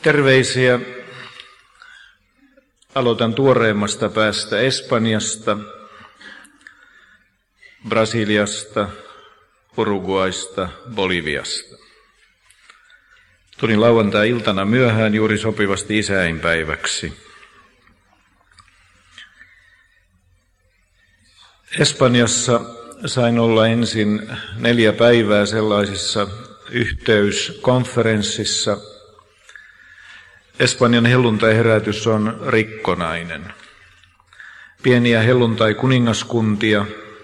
Terveisiä. Aloitan tuoreimmasta päästä Espanjasta, Brasiliasta, Uruguaista, Boliviasta. Tulin lauantai-iltana myöhään juuri sopivasti isäinpäiväksi. Espanjassa sain olla ensin 4 päivää sellaisessa yhteyskonferenssissa. Espanjan helluntaiherätys on rikkonainen. Pieniä helluntai-kuningaskuntia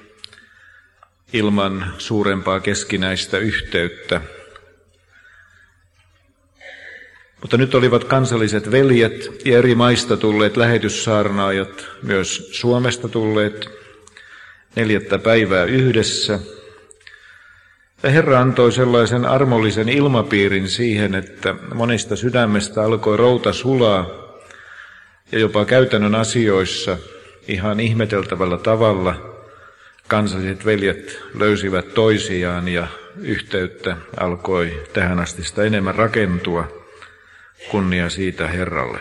ilman suurempaa keskinäistä yhteyttä. Mutta nyt olivat kansalliset veljet ja eri maista tulleet lähetyssaarnaajat, myös Suomesta tulleet 4 päivää yhdessä. Ja Herra antoi sellaisen armollisen ilmapiirin siihen, että monista sydämestä alkoi routa sulaa ja jopa käytännön asioissa ihan ihmeteltävällä tavalla kansalliset veljet löysivät toisiaan ja yhteyttä alkoi tähän asti sitä enemmän rakentua. Kunnia siitä Herralle.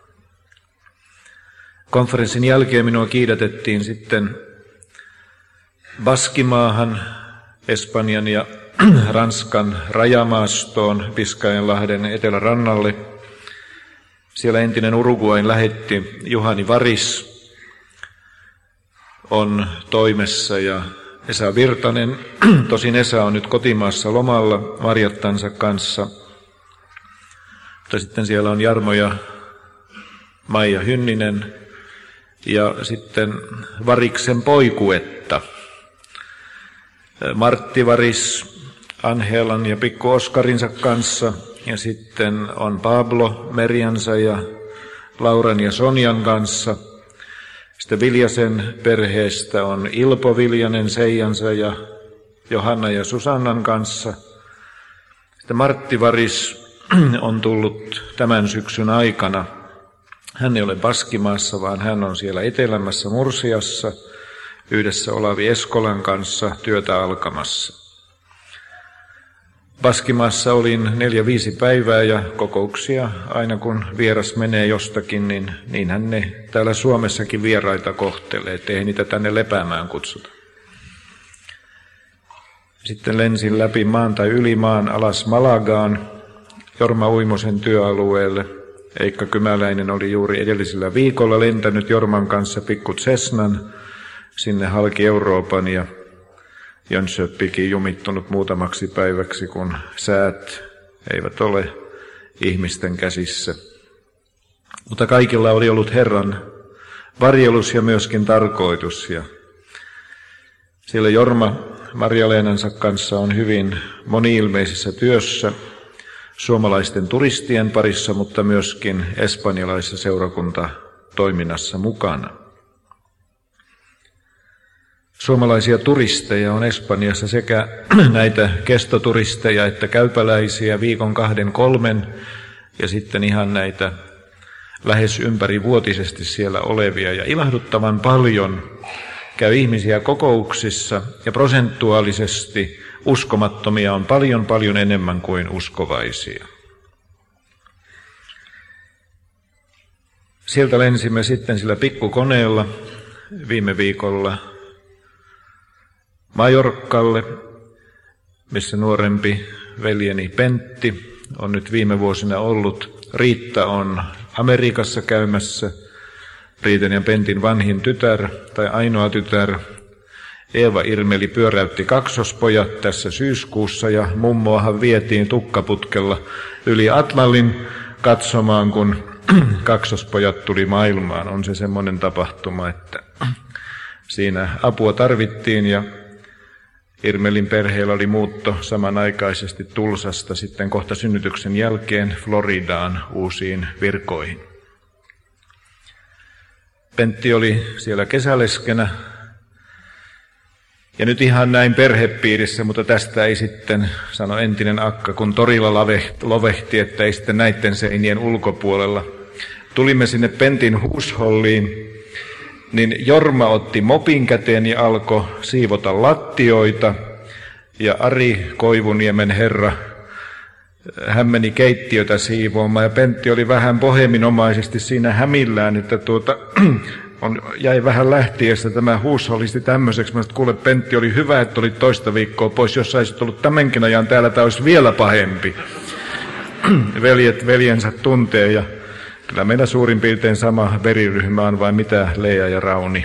Konferenssin jälkeen minua kiidätettiin sitten Baskimaahan, Espanjan ja Ranskan rajamaastoon Biskajanlahden etelärannalle. Siellä entinen Uruguain lähetti Juhani Varis on toimessa ja Esa Virtanen, tosin Esa on nyt kotimaassa lomalla marjattansa kanssa. Mutta sitten siellä on Jarmo ja Maija Hynninen ja sitten Variksen poikuetta. Martti Varis Anhelan ja Pikku Oskarinsa kanssa ja sitten on Pablo Merjansa ja Lauran ja Sonjan kanssa. Sitten Viljasen perheestä on Ilpo Viljanen Seijansa ja Johanna ja Susannan kanssa. Sitten Martti Varis on tullut tämän syksyn aikana. Hän ei ole Baskimaassa, vaan hän on siellä etelämässä Mursiassa yhdessä Olavi Eskolan kanssa työtä alkamassa. Baskimaassa olin 4-5 päivää ja kokouksia aina kun vieras menee jostakin, niin niinhän ne täällä Suomessakin vieraita kohtelee, ettei niitä tänne lepäämään kutsuta. Sitten lensin läpi maan tai yli maan alas Malagaan, Jorma Uimosen työalueelle. Eikka Kymäläinen oli juuri edellisellä viikolla lentänyt Jorman kanssa pikku Cessnan sinne halki Euroopan ja Jönköpingin jumittunut muutamaksi päiväksi, kun säät eivät ole ihmisten käsissä. Mutta kaikilla oli ollut Herran varjelus ja myöskin tarkoitus. Ja siellä Jorma Marja-Leenansa kanssa on hyvin moni-ilmeisessä työssä suomalaisten turistien parissa, mutta myöskin espanjalaisessa seurakuntatoiminnassa mukana. Suomalaisia turisteja on Espanjassa sekä näitä kestoturisteja että käypäläisiä 1, 2, 3 ja sitten ihan näitä lähes ympärivuotisesti siellä olevia. Ja ilahduttavan paljon käy ihmisiä kokouksissa ja prosentuaalisesti uskomattomia on paljon enemmän kuin uskovaisia. Sieltä lensimme sitten sillä pikkukoneella viime viikolla Majorkalle, missä nuorempi veljeni Pentti on nyt viime vuosina ollut. Riitta on Amerikassa käymässä, Riitan ja Pentin vanhin tytär tai ainoa tytär. Eeva Irmeli pyöräytti kaksospojat tässä syyskuussa ja mummoahan vietiin tukkaputkella yli Atlallin katsomaan, kun kaksospojat tuli maailmaan. On se semmoinen tapahtuma, että siinä apua tarvittiin ja Irmelin perheellä oli muutto samanaikaisesti Tulsasta sitten kohta synnytyksen jälkeen Floridaan uusiin virkoihin. Pentti oli siellä kesäleskenä ja nyt ihan näin perhepiirissä, mutta tästä ei sitten, sano entinen akka, kun torilla lovehti, että ei sitten näitten seinien ulkopuolella. Tulimme sinne Pentin huusholliin, niin Jorma otti mopin käteen ja alkoi siivota lattioita. Ja Ari Koivuniemen herra hän meni keittiötä siivoamaan ja Pentti oli vähän boheminomaisesti siinä hämillään, että jäi vähän lähtiessä tämä huushollisti tämmöiseksi. Mä sanoin, että kuule Pentti, oli hyvä, että olit toista viikkoa pois, jos saisit ollut tämänkin ajan täällä, tämä olisi vielä pahempi. Veljet veljensä tuntee ja kyllä meillä suurin piirtein sama veriryhmä on, vai mitä Leija ja Rauni.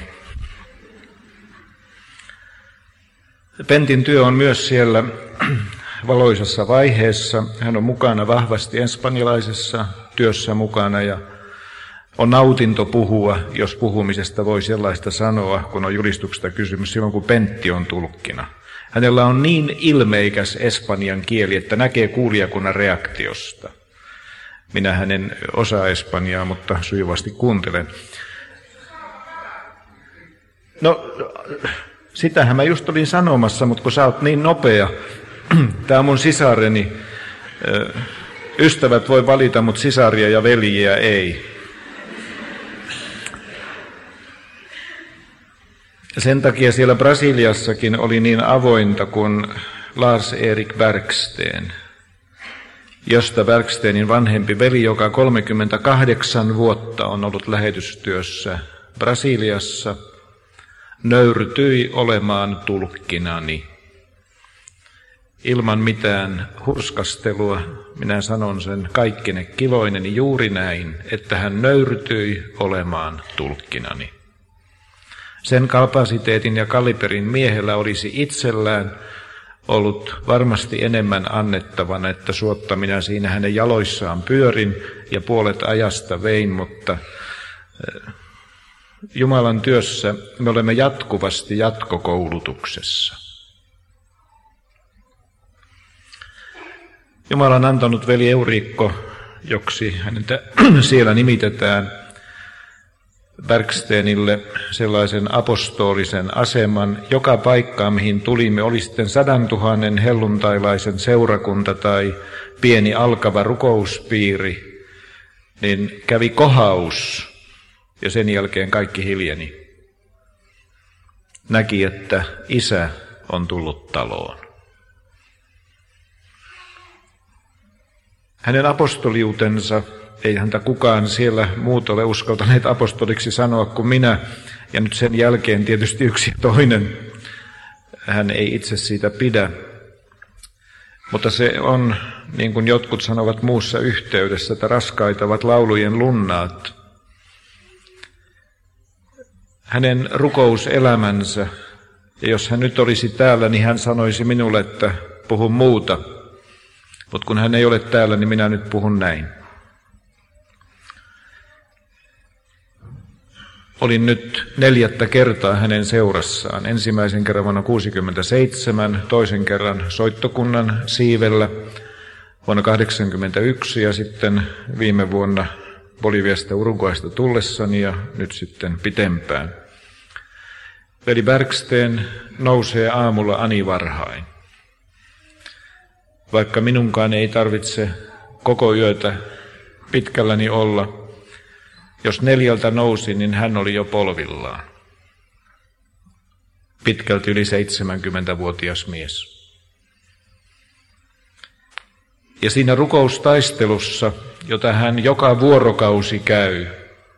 Pentin työ on myös siellä valoisassa vaiheessa. Hän on mukana vahvasti espanjalaisessa työssä mukana ja on nautinto puhua, jos puhumisesta voi sellaista sanoa, kun on julistuksesta kysymys, silloin kun Pentti on tulkkina. Hänellä on niin ilmeikäs espanjan kieli, että näkee kuulijakunnan reaktiosta. Minähän en osaa espanjaa, mutta sujuvasti kuuntelen. No, sitähän mä just olin sanomassa, mutta kun sä oot niin nopea, tää on mun sisareni. Ystävät voi valita, mutta sisaria ja veljiä ei. Sen takia siellä Brasiliassakin oli niin avointa kuin Lars-Erik Bergsten, Gösta Bergstenin vanhempi veli, joka 38 vuotta on ollut lähetystyössä Brasiliassa, nöyrtyi olemaan tulkkinani. Ilman mitään hurskastelua, minä sanon sen kaikkine kiloineni juuri näin, että hän nöyrtyi olemaan tulkkinani. Sen kapasiteetin ja kaliberin miehellä olisi itsellään ollut varmasti enemmän annettavana, että suotta minä siinä hänen jaloissaan pyörin ja puolet ajasta vein, mutta Jumalan työssä me olemme jatkuvasti jatkokoulutuksessa. Jumala on antanut veli Euriikko, joksi häntä siellä nimitetään, Bergstenille sellaisen apostolisen aseman. Joka paikkaan, mihin tulimme, oli sitten 100 000 helluntailaisen seurakunta tai pieni alkava rukouspiiri, niin kävi kohaus ja sen jälkeen kaikki hiljeni. Näki, että isä on tullut taloon. Hänen apostoliutensa, ei häntä kukaan siellä muut ole uskaltaneet apostoliksi sanoa kuin minä, ja nyt sen jälkeen tietysti yksi ja toinen. Hän ei itse siitä pidä. Mutta se on, niin kuin jotkut sanovat muussa yhteydessä, että raskaita ovat laulujen lunnaat. Hänen rukouselämänsä, ja jos hän nyt olisi täällä, niin hän sanoisi minulle, että puhun muuta. Mutta kun hän ei ole täällä, niin minä nyt puhun näin. Olin nyt 4. kertaa hänen seurassaan. Ensimmäisen kerran vuonna 1967, toisen kerran soittokunnan siivellä vuonna 1981 ja sitten viime vuonna Boliviasta Uruguaysta tullessani ja nyt sitten pitempään. Veli Bergsten nousee aamulla ani varhain. Vaikka minunkaan ei tarvitse koko yötä pitkälläni olla, jos 4 nousi, niin hän oli jo polvillaan. Pitkälti yli 70-vuotias mies. Ja siinä rukoustaistelussa, jota hän joka vuorokausi käy,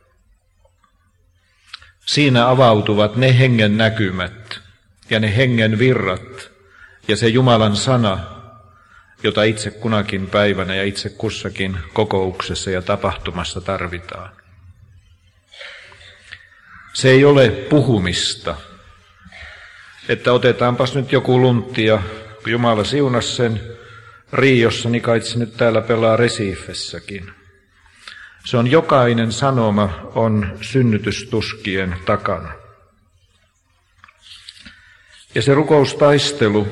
siinä avautuvat ne hengen näkymät ja ne hengen virrat ja se Jumalan sana, jota itse kunakin päivänä ja itse kussakin kokouksessa ja tapahtumassa tarvitaan. Se ei ole puhumista, että otetaanpas nyt joku luntti ja kun Jumala siunasi sen Riossa, niin kai se nyt täällä pelaa Recifessäkin. Se on jokainen sanoma on synnytystuskien takana. Ja se rukoustaistelu,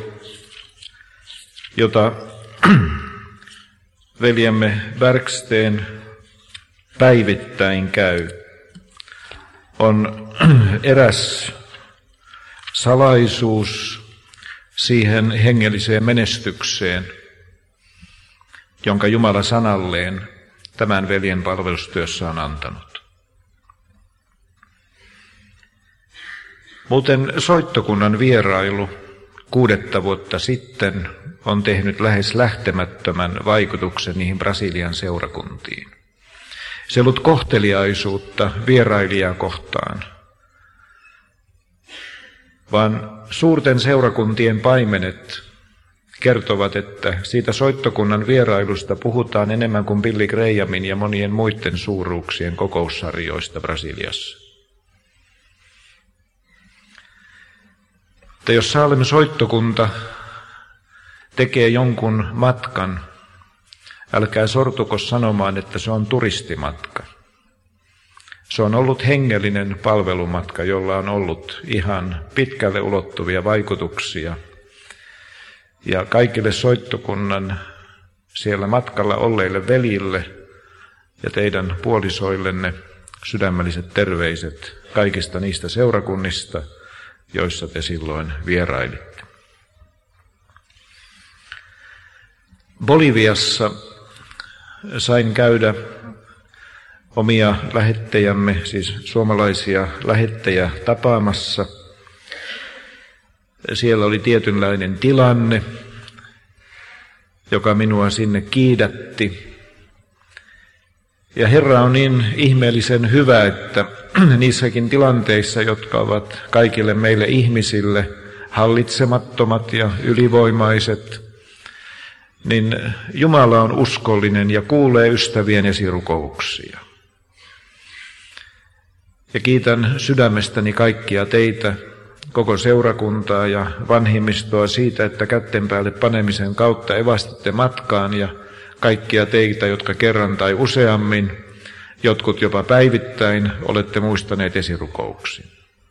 jota veljemme Bergsten päivittäin käy, on eräs salaisuus siihen hengelliseen menestykseen, jonka Jumala sanalleen tämän veljen palvelustyössä on antanut. Muuten soittokunnan vierailu 6 vuotta sitten on tehnyt lähes lähtemättömän vaikutuksen niihin Brasilian seurakuntiin. Se ei ollut kohteliaisuutta vierailijaa kohtaan, vaan suurten seurakuntien paimenet kertovat, että siitä soittokunnan vierailusta puhutaan enemmän kuin Billy Grahamin ja monien muiden suuruuksien kokoussarjoista Brasiliassa. Että jos Saalemin soittokunta tekee jonkun matkan, älkää sortuko sanomaan, että se on turistimatka. Se on ollut hengellinen palvelumatka, jolla on ollut ihan pitkälle ulottuvia vaikutuksia. Ja kaikille soittokunnan siellä matkalla olleille veljille ja teidän puolisoillenne sydämelliset terveiset kaikista niistä seurakunnista, joissa te silloin vierailitte. Boliviassa sain käydä omia lähettejämme, siis suomalaisia lähettejä tapaamassa. Siellä oli tietynlainen tilanne, joka minua sinne kiidätti. Ja Herra on niin ihmeellisen hyvä, että niissäkin tilanteissa, jotka ovat kaikille meille ihmisille hallitsemattomat ja ylivoimaiset, niin Jumala on uskollinen ja kuulee ystävien esirukouksia. Ja kiitän sydämestäni kaikkia teitä, koko seurakuntaa ja vanhimmistoa siitä, että kätten päälle panemisen kautta evastitte matkaan ja kaikkia teitä, jotka kerran tai useammin, jotkut jopa päivittäin, olette muistaneet esirukouksiin.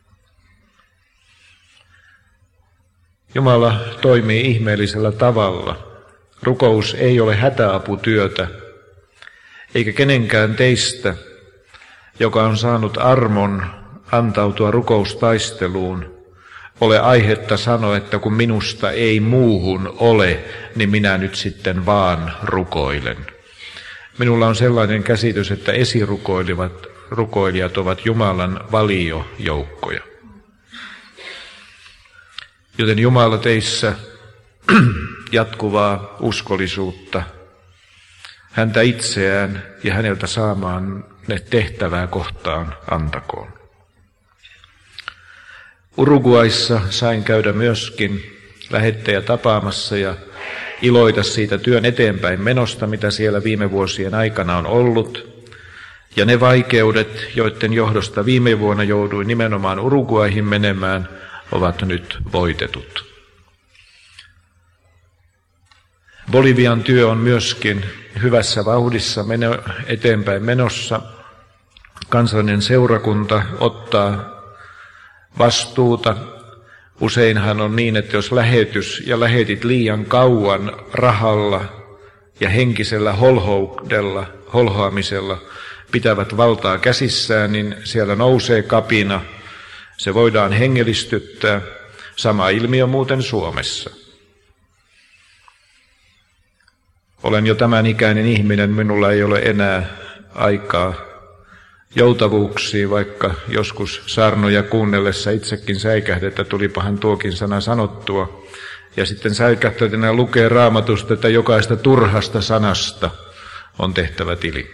Jumala toimii ihmeellisellä tavalla. Rukous ei ole hätäaputyötä, eikä kenenkään teistä, joka on saanut armon antautua rukoustaisteluun, ole aihetta sanoa, että kun minusta ei muuhun ole, niin minä nyt sitten vaan rukoilen. Minulla on sellainen käsitys, että esirukoilijat ovat Jumalan valiojoukkoja. Joten Jumala teissä jatkuvaa uskollisuutta, häntä itseään ja häneltä saamaan ne tehtävää kohtaan antakoon. Uruguayssa sain käydä myöskin lähettejä tapaamassa ja iloita siitä työn eteenpäin menosta, mitä siellä viime vuosien aikana on ollut. Ja ne vaikeudet, joiden johdosta viime vuonna jouduin nimenomaan Uruguayhin menemään, ovat nyt voitetut. Bolivian työ on myöskin hyvässä vauhdissa eteenpäin menossa. Kansallinen seurakunta ottaa vastuuta. Useinhan on niin, että jos lähetit liian kauan rahalla ja henkisellä holhoamisella pitävät valtaa käsissään, niin siellä nousee kapina. Se voidaan hengellistyttää. Sama ilmiö muuten Suomessa. Olen jo tämän ikäinen ihminen, minulla ei ole enää aikaa joutavuuksiin, vaikka joskus saarnoja kuunnellessa itsekin säikähdä, että tulipahan tuokin sana sanottua. Ja sitten säikähtäneenä lukee Raamatusta, että jokaista turhasta sanasta on tehtävä tili.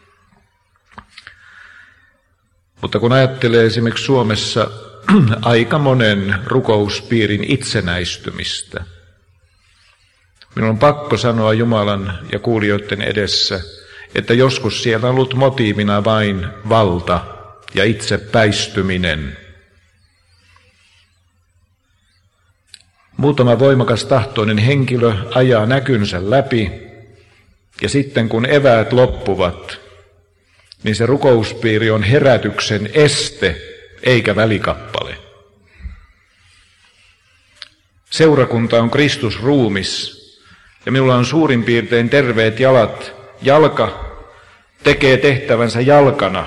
Mutta kun ajattelee esimerkiksi Suomessa aika monen rukouspiirin itsenäistymistä, minun on pakko sanoa Jumalan ja kuulijoiden edessä, että joskus siellä on ollut motiivina vain valta ja itsepäistyminen. Muutama voimakas tahtoinen henkilö ajaa näkynsä läpi, ja sitten kun eväät loppuvat, niin se rukouspiiri on herätyksen este, eikä välikappale. Seurakunta on Kristus ruumis, ja minulla on suurin piirtein terveet jalat. Jalka tekee tehtävänsä jalkana.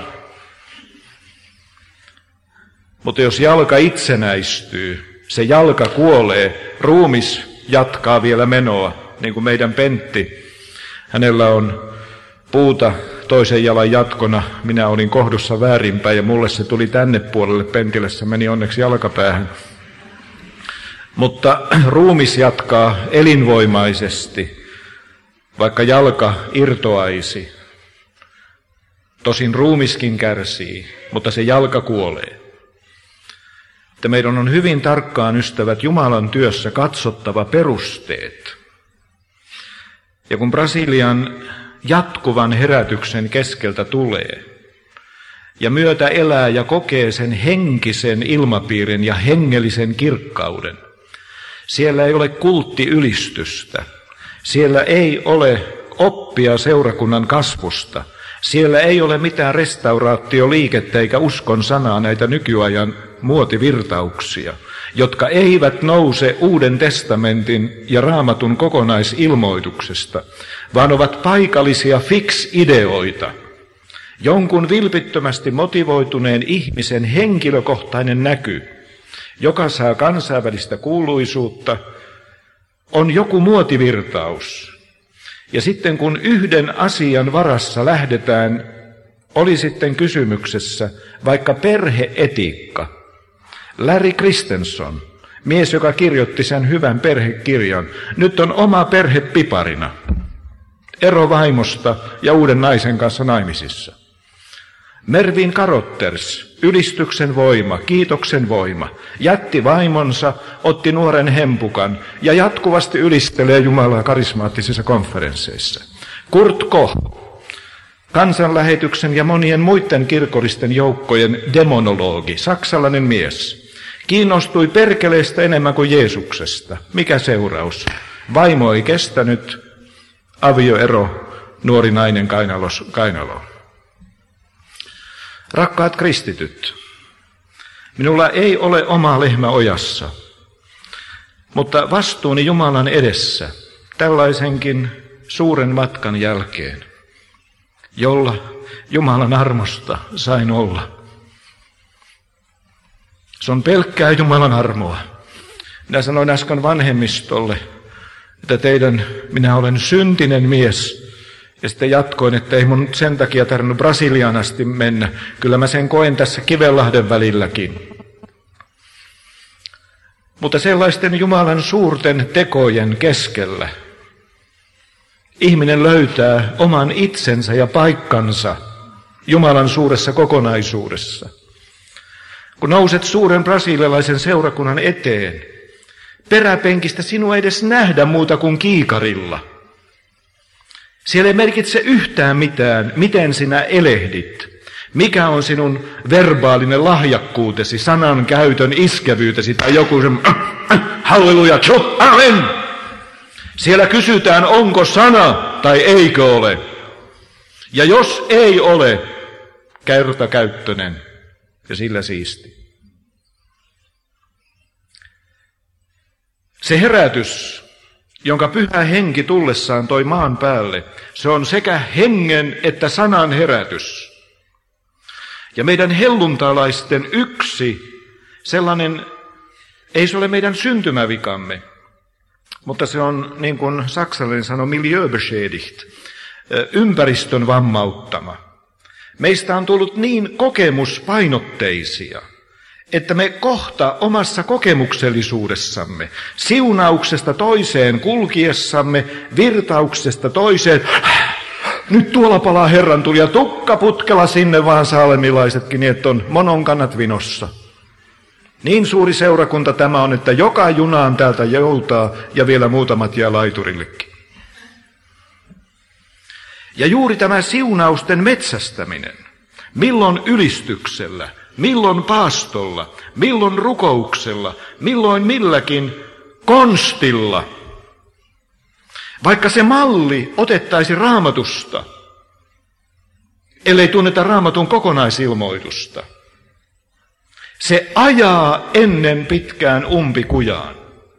Mutta jos jalka itsenäistyy, se jalka kuolee, ruumis jatkaa vielä menoa, niin kuin meidän Pentti. Hänellä on puuta toisen jalan jatkona. Minä olin kohdussa väärinpäin ja mulle se tuli tänne puolelle. Pentille se meni onneksi jalkapäähän. Mutta ruumis jatkaa elinvoimaisesti, vaikka jalka irtoaisi. Tosin ruumiskin kärsii, mutta se jalka kuolee. Että meidän on hyvin tarkkaan, ystävät, Jumalan työssä katsottava perusteet. Ja kun Brasilian jatkuvan herätyksen keskeltä tulee ja myötä elää ja kokee sen henkisen ilmapiirin ja hengellisen kirkkauden, siellä ei ole kulttiylistystä, siellä ei ole oppia seurakunnan kasvusta, siellä ei ole mitään restauraatioliikettä eikä uskon sanaa, näitä nykyajan muotivirtauksia, jotka eivät nouse Uuden testamentin ja Raamatun kokonaisilmoituksesta, vaan ovat paikallisia fix-ideoita, jonkun vilpittömästi motivoituneen ihmisen henkilökohtainen näky, joka saa kansainvälistä kuuluisuutta, on joku muotivirtaus. Ja sitten kun yhden asian varassa lähdetään, oli sitten kysymyksessä vaikka perheetiikka. Larry Christensen, mies, joka kirjoitti sen hyvän perhekirjan, nyt on oma perhe piparina. Ero vaimosta ja uuden naisen kanssa naimisissa. Mervin Carothers, ylistyksen voima, kiitoksen voima, jätti vaimonsa, otti nuoren hempukan ja jatkuvasti ylistelee Jumalaa karismaattisissa konferensseissa. Kurt Koch, kansanlähetyksen ja monien muiden kirkollisten joukkojen demonologi, saksalainen mies, kiinnostui perkeleestä enemmän kuin Jeesuksesta. Mikä seuraus? Vaimo ei kestänyt, avioero, nuori nainen kainaloon. Rakkaat kristityt, minulla ei ole oma lehmä ojassa, mutta vastuuni Jumalan edessä tällaisenkin suuren matkan jälkeen, jolla Jumalan armosta sain olla. Se on pelkkää Jumalan armoa. Minä sanoin äsken vanhemmistolle, että minä olen syntinen mies. Ja sitten jatkoin, että ei mun sen takia tarvinnut Brasiliaan asti mennä. Kyllä mä sen koen tässä Kivenlahden välilläkin. Mutta sellaisten Jumalan suurten tekojen keskellä ihminen löytää oman itsensä ja paikkansa Jumalan suuressa kokonaisuudessa. Kun nouset suuren brasilialaisen seurakunnan eteen, peräpenkistä sinua ei edes nähdä muuta kuin kiikarilla. Siellä ei merkitse yhtään mitään, miten sinä elehdit. Mikä on sinun verbaalinen lahjakkuutesi, sanan käytön iskevyytesi tai joku sen halleluja, amen. Siellä kysytään, onko sana tai eikö ole. Ja jos ei ole, kertakäyttöinen ja sillä siisti. Se herätys, jonka Pyhä Henki tullessaan toi maan päälle, se on sekä hengen että sanan herätys. Ja meidän helluntalaisten yksi sellainen, ei se ole meidän syntymävikamme, mutta se on, niin kuin saksalainen sanoo, miljöbeschädigt, ympäristön vammauttama. Meistä on tullut niin kokemuspainotteisia, että me kohta omassa kokemuksellisuudessamme, siunauksesta toiseen kulkiessamme, virtauksesta toiseen, nyt tuolla palaa Herran tuli ja tukkaputkella sinne vaan saalemilaisetkin, niin että on monon kannat vinossa. Niin suuri seurakunta tämä on, että joka junaan täältä joutaa ja vielä muutamat jää laiturillekin. Ja juuri tämä siunausten metsästäminen, milloin ylistyksellä, milloin paastolla, milloin rukouksella, milloin milläkin konstilla. Vaikka se malli otettaisi Raamatusta, ellei tunneta Raamatun kokonaisilmoitusta, se ajaa ennen pitkään umpikujaan.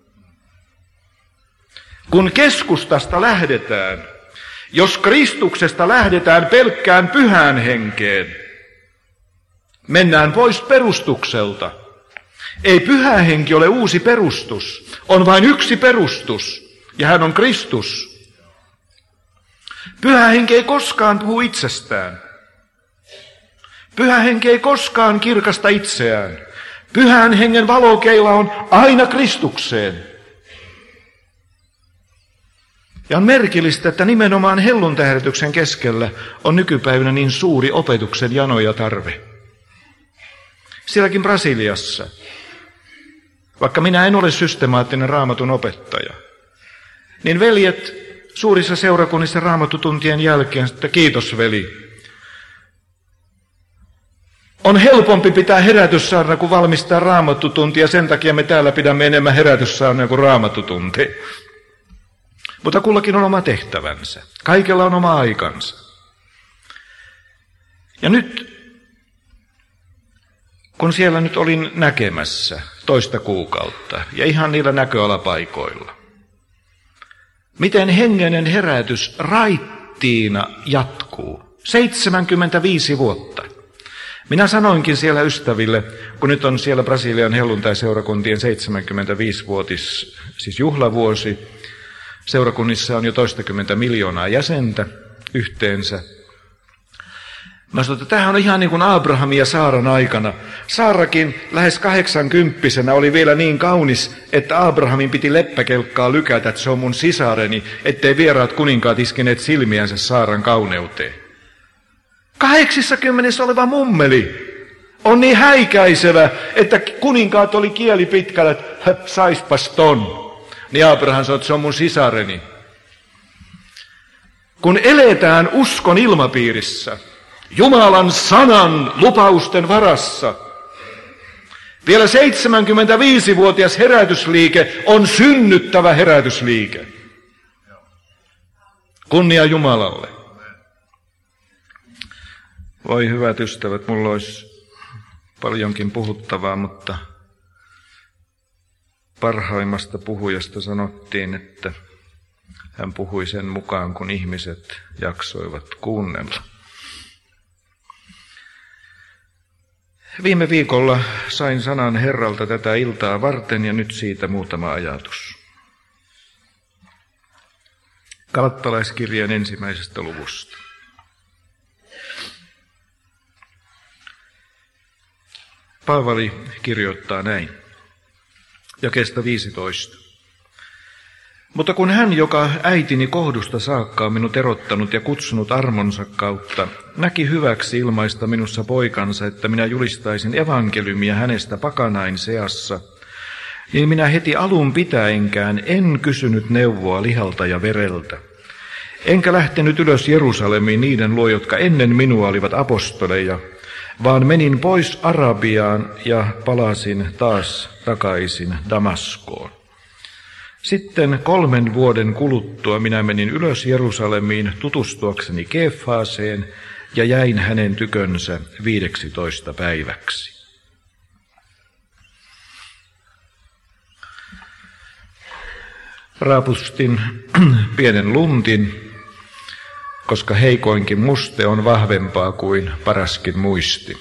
Kun keskustasta lähdetään, jos Kristuksesta lähdetään pelkkään pyhään henkeen, mennään pois perustukselta. Ei pyhä henki ole uusi perustus, on vain yksi perustus, ja hän on Kristus. Pyhä henki ei koskaan puhu itsestään. Pyhä henki ei koskaan kirkasta itseään. Pyhän hengen valokeila on aina Kristukseen. Ja on merkillistä, että nimenomaan helluntähdätyksen keskellä on nykypäivänä niin suuri opetuksen jano ja tarve. Sielläkin Brasiliassa, vaikka minä en ole systemaattinen raamatun opettaja, niin veljet suurissa seurakunnissa raamatutuntien jälkeen, että kiitos veli. On helpompi pitää herätyssaarna kuin valmistaa raamattutuntia, sen takia me täällä pidämme enemmän herätyssaarna kuin raamattutuntia. Mutta kullakin on oma tehtävänsä. Kaikella on oma aikansa. Ja nyt, kun siellä nyt olin näkemässä toista kuukautta ja ihan niillä näköalapaikoilla, miten hengenen herätys raittiina jatkuu. 75 vuotta. Minä sanoinkin siellä ystäville, kun nyt on siellä Brasilian helluntaiseurakuntien 75-vuotis, siis juhlavuosi, seurakunnissa on jo 20 miljoonaa jäsentä yhteensä. Mä sanoin, että tämähän on ihan niin kuin Abrahamin ja Saaran aikana. Saarakin lähes 80-vuotiaana oli vielä niin kaunis, että Abrahamin piti leppäkelkkaa lykätä, että se on mun sisareni, ettei vieraat kuninkaat iskineet silmiänsä Saaran kauneuteen. 80 oleva mummeli on niin häikäisevä, että kuninkaat oli kieli pitkällä, että saispas ton. Niin Abraham sanoi, että se on mun sisareni. Kun eletään uskon ilmapiirissä, Jumalan sanan lupausten varassa, vielä 75-vuotias herätysliike on synnyttävä herätysliike. Kunnia Jumalalle. Voi hyvät ystävät, mulla olisi paljonkin puhuttavaa, mutta parhaimmasta puhujasta sanottiin, että hän puhui sen mukaan, kun ihmiset jaksoivat kuunnella. Viime viikolla sain sanan Herralta tätä iltaa varten ja nyt siitä muutama ajatus. Galattalaiskirjeen 1. luvusta. Paavali kirjoittaa näin, jakeesta 15. Mutta kun hän, joka äitini kohdusta saakka on minut erottanut ja kutsunut armonsa kautta, näki hyväksi ilmaista minussa poikansa, että minä julistaisin evankeliumia hänestä pakanain seassa, niin minä heti alun pitäenkään en kysynyt neuvoa lihalta ja vereltä. Enkä lähtenyt ylös Jerusalemiin niiden luo, jotka ennen minua olivat apostoleja, vaan menin pois Arabiaan ja palasin taas takaisin Damaskoon. Sitten 3 vuoden kuluttua minä menin ylös Jerusalemiin tutustuakseni Kefaaseen ja jäin hänen tykönsä 15 päiväksi. Raapustin pienen luntin, koska heikoinkin muste on vahvempaa kuin paraskin muisti.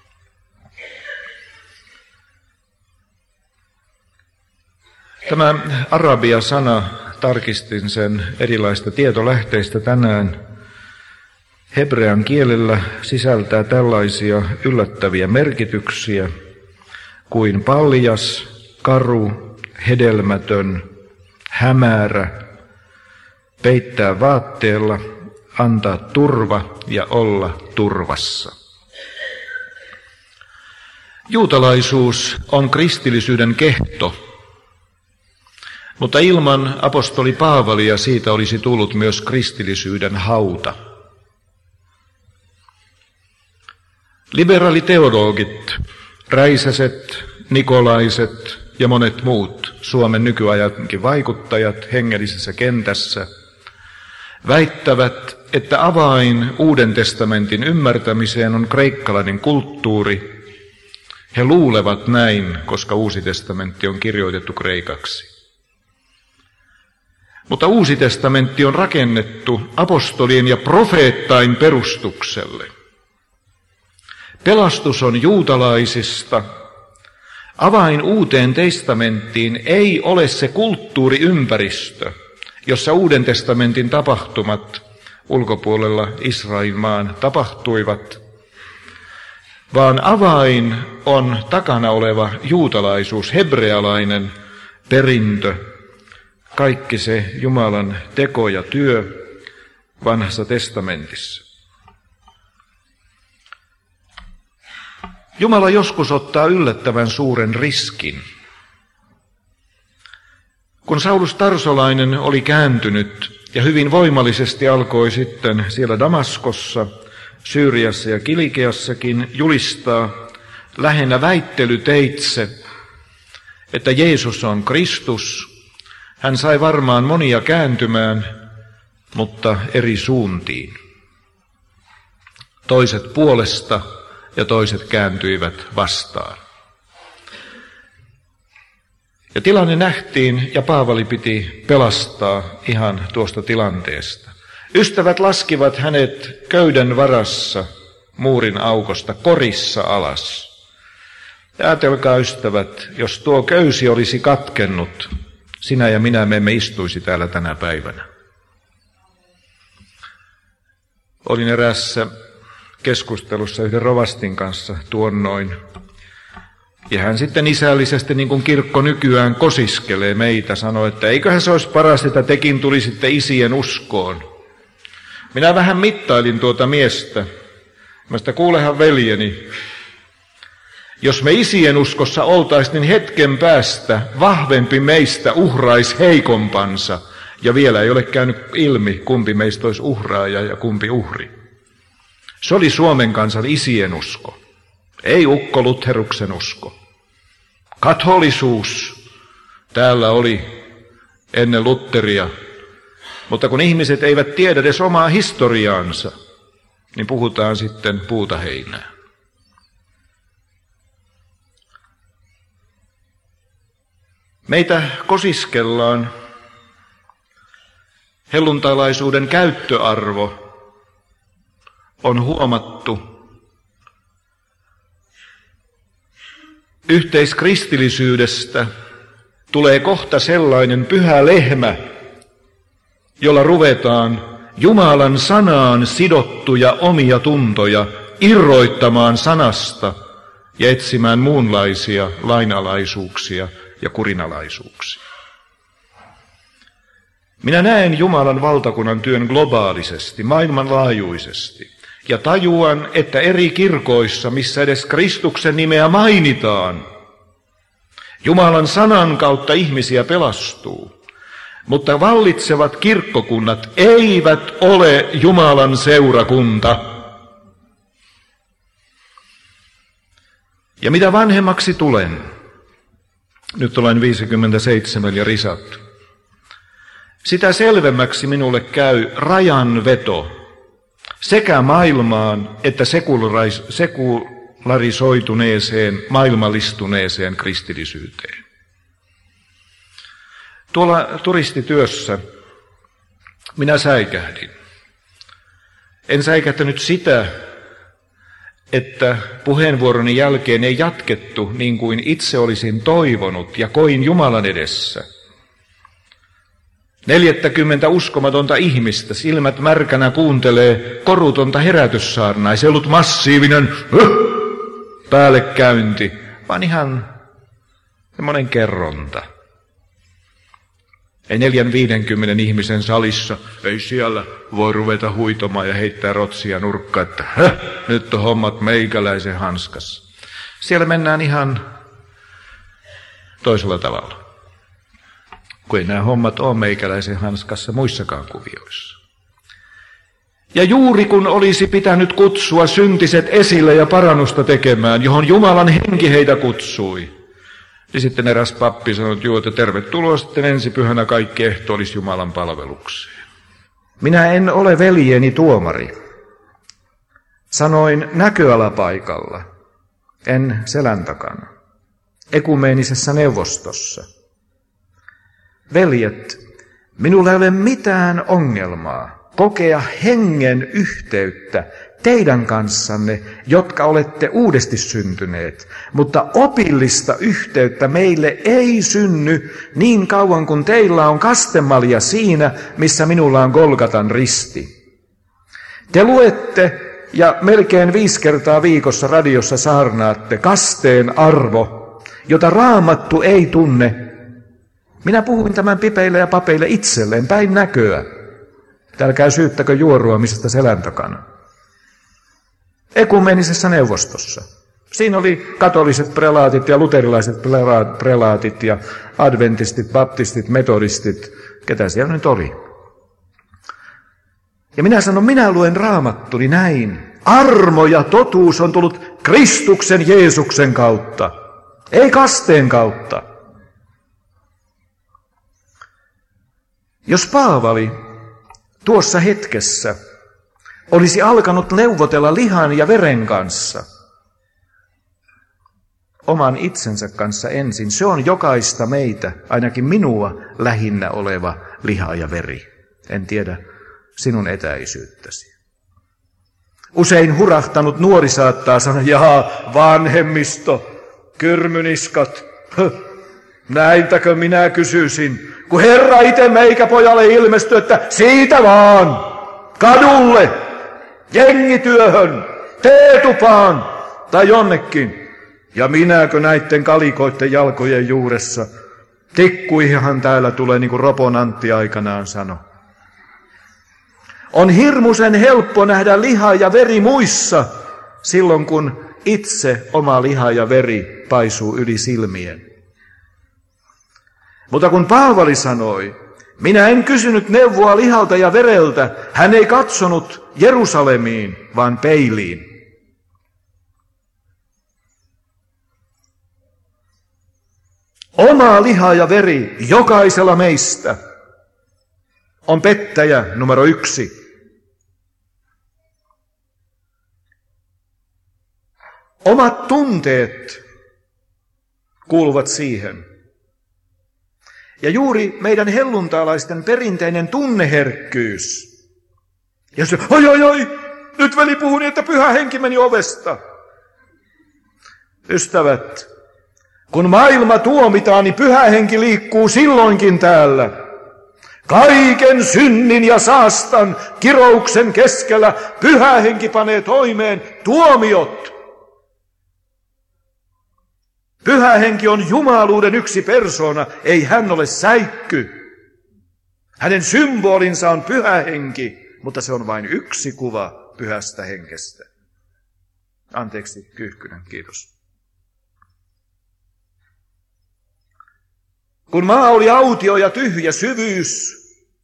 Tämä arabia-sana, tarkistin sen erilaista tietolähteistä tänään, hebrean kielellä sisältää tällaisia yllättäviä merkityksiä kuin paljas, karu, hedelmätön, hämärä, peittää vaatteella, antaa turva ja olla turvassa. Juutalaisuus on kristillisyyden kehto, mutta ilman apostoli Paavalia siitä olisi tullut myös kristillisyyden hauta. Liberaaliteologit, Räisäset, Nikolaiset ja monet muut Suomen nykyajankin vaikuttajat hengellisessä kentässä väittävät, että avain Uuden testamentin ymmärtämiseen on kreikkalainen kulttuuri. He luulevat näin, koska Uusi testamentti on kirjoitettu kreikaksi. Mutta Uusi testamentti on rakennettu apostolien ja profeettain perustukselle. Pelastus on juutalaisista. Avain Uuteen testamenttiin ei ole se kulttuuriympäristö, jossa Uuden testamentin tapahtumat ulkopuolella Israelin maan tapahtuivat, vaan avain on takana oleva juutalaisuus, hebrealainen perintö, kaikki se Jumalan teko ja työ Vanhassa testamentissa. Jumala joskus ottaa yllättävän suuren riskin. Kun Saulus Tarsolainen oli kääntynyt ja hyvin voimallisesti alkoi sitten siellä Damaskossa, Syyriassa ja Kilikeassakin julistaa lähinnä väittelyteitse, että Jeesus on Kristus, hän sai varmaan monia kääntymään, mutta eri suuntiin. Toiset puolesta ja toiset kääntyivät vastaan. Ja tilanne nähtiin ja Paavali piti pelastaa ihan tuosta tilanteesta. Ystävät laskivat hänet köydän varassa muurin aukosta korissa alas. Ja ajatelkaa ystävät, jos tuo köysi olisi katkennut, sinä ja minä me emme istuisi täällä tänä päivänä. Olin eräässä keskustelussa yhden rovastin kanssa tuonnoin. Ja hän sitten isällisesti, niin kuin kirkko nykyään kosiskelee meitä, sanoi, että eiköhän se olisi paras, että tekin tulisitte isien uskoon. Minä vähän mittailin tuota miestä. Mä sitä kuulehan veljeni. Jos me isien uskossa oltaisiin, niin hetken päästä vahvempi meistä uhraisi heikompansa. Ja vielä ei ole käynyt ilmi, kumpi meistä olisi uhraaja ja kumpi uhri. Se oli Suomen kansan isien usko. Ei ukko Lutheruksen usko. Katolisuus täällä oli ennen Lutheria. Mutta kun ihmiset eivät tiedä edes omaa historiaansa, niin puhutaan sitten puuta heinää. Meitä kosiskellaan. Helluntailaisuuden käyttöarvo on huomattu. Yhteiskristillisyydestä tulee kohta sellainen pyhä lehmä, jolla ruvetaan Jumalan sanaan sidottuja omia tuntoja irroittamaan sanasta ja etsimään muunlaisia lainalaisuuksia ja kurinalaisuuksia. Minä näen Jumalan valtakunnan työn globaalisesti, maailmanlaajuisesti, ja tajuan, että eri kirkoissa, missä edes Kristuksen nimeä mainitaan, Jumalan sanan kautta ihmisiä pelastuu. Mutta vallitsevat kirkkokunnat eivät ole Jumalan seurakunta. Ja mitä vanhemmaksi tulen, nyt olen 57 ja risattu, sitä selvemmäksi minulle käy rajanveto sekä maailmaan että sekularisoituneeseen, maailmallistuneeseen kristillisyyteen. Tuolla turistityössä minä säikähdin. En säikähtänyt sitä, että puheenvuoroni jälkeen ei jatkettu niin kuin itse olisin toivonut ja koin Jumalan edessä. 40 uskomatonta ihmistä, silmät märkänä kuuntelee korutonta herätyssaarnaa. Ei se ollut massiivinen päällekäynti, vaan ihan semmoinen kerronta. Ei 40-50 ihmisen salissa, ei siellä voi ruveta huitomaan ja heittää rotsia nurkkaan, että nyt on hommat meikäläisen hanskassa. Siellä mennään ihan toisella tavalla, kun ei nämä hommat ole meikäläisen hanskassa muissakaan kuvioissa. Ja juuri kun olisi pitänyt kutsua syntiset esille ja parannusta tekemään, johon Jumalan henki heitä kutsui, niin sitten eräs pappi sanoi, että tervetuloa sitten ensi pyhänä kaikki ehtoollis Jumalan palvelukseen. Minä en ole veljeni tuomari. Sanoin näköalapaikalla, en selän takana, ekumeenisessa neuvostossa. Veljet, minulla ei ole mitään ongelmaa kokea hengen yhteyttä teidän kanssanne, jotka olette uudesti syntyneet, mutta opillista yhteyttä meille ei synny niin kauan kuin teillä on kastemalja siinä, missä minulla on Golgatan risti. Te luette ja melkein 5 kertaa viikossa radiossa saarnaatte kasteen arvo, jota Raamattu ei tunne. Minä puhuin tämän pipeille ja papeille itselleen päin näköä. Älkää syyttäkö juoruamisesta selän takana. Ekumenisessa neuvostossa. Siinä oli katoliset prelaatit ja luterilaiset prelaatit ja adventistit, baptistit, metodistit, ketä siellä nyt oli. Ja minä sanon, minä luen Raamattuni näin. Armo ja totuus on tullut Kristuksen Jeesuksen kautta, ei kasteen kautta. Jos Paavali tuossa hetkessä olisi alkanut neuvotella lihan ja veren kanssa, oman itsensä kanssa ensin, se on jokaista meitä, ainakin minua lähinnä oleva liha ja veri. En tiedä sinun etäisyyttäsi. Usein hurahtanut nuori saattaa sanoa, jaha, vanhemmisto, kyrmyniskat, näiltäkö minä kysyisin, kun Herra itse meikäpojalle ilmestyi, että siitä vaan, kadulle, jengityöhön, teetupaan tai jonnekin. Ja minäkö näitten kalikoitten jalkojen juuressa, tikkuihan täällä tulee niin kuin Ropon Antti aikanaan sanoi. On hirmuisen helppo nähdä liha ja veri muissa silloin, kun itse oma liha ja veri paisuu yli silmien. Mutta kun Paavali sanoi, minä en kysynyt neuvoa lihalta ja vereltä, hän ei katsonut Jerusalemiin, vaan peiliin. Oma liha ja veri jokaisella meistä on pettäjä numero 1. Omat tunteet kuuluvat siihen. Ja juuri meidän helluntaalaisten perinteinen tunneherkkyys. Ja se, oi, nyt veli puhui niin, että Pyhä Henki meni ovesta. Ystävät, kun maailma tuomitaan, niin Pyhä Henki liikkuu silloinkin täällä. Kaiken synnin ja saastan kirouksen keskellä Pyhä Henki panee toimeen tuomiot. Pyhä Henki on jumaluuden yksi persoona, ei hän ole säikky. Hänen symbolinsa on Pyhä Henki, mutta se on vain yksi kuva Pyhästä Henkestä. Anteeksi, Kyyhkynen, kiitos. Kun maa oli autio ja tyhjä, syvyys,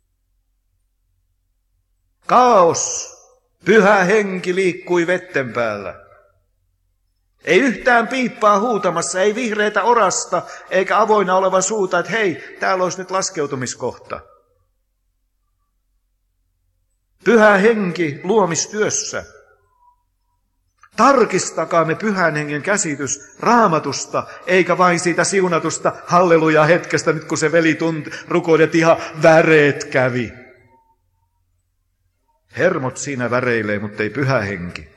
kaos, Pyhä Henki liikkui vetten päällä. Ei yhtään piippaa huutamassa, ei vihreätä orasta, eikä avoinna oleva suuta, että hei, täällä olisi nyt laskeutumiskohta. Pyhä Henki luomistyössä. Tarkistakaamme Pyhän Hengen käsitys Raamatusta, eikä vain siitä siunatusta halleluja hetkestä, nyt kun se veli rukoili, että ihan väreet kävi. Hermot siinä väreilee, mutta ei Pyhä Henki.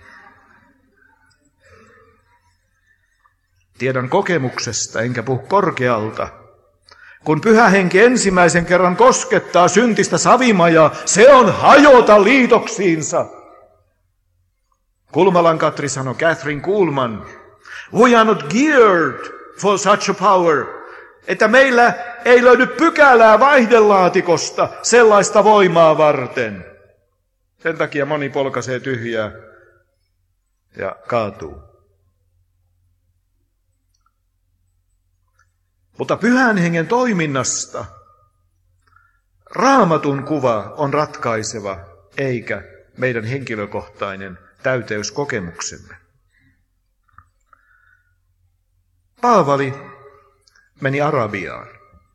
Tiedän kokemuksesta, enkä puhu korkealta. Kun Pyhä Henki ensimmäisen kerran koskettaa syntistä savimajaa, se on hajota liitoksiinsa. Kulmalan Katri sanoi, Catherine Kuhlman, we are not geared for such a power, että meillä ei löydy pykälää vaihdelaatikosta sellaista voimaa varten. Sen takia moni polkaisee tyhjää ja kaatuu. Mutta Pyhän Hengen toiminnasta Raamatun kuva on ratkaiseva, eikä meidän henkilökohtainen täyteyskokemuksemme. Paavali meni Arabiaan.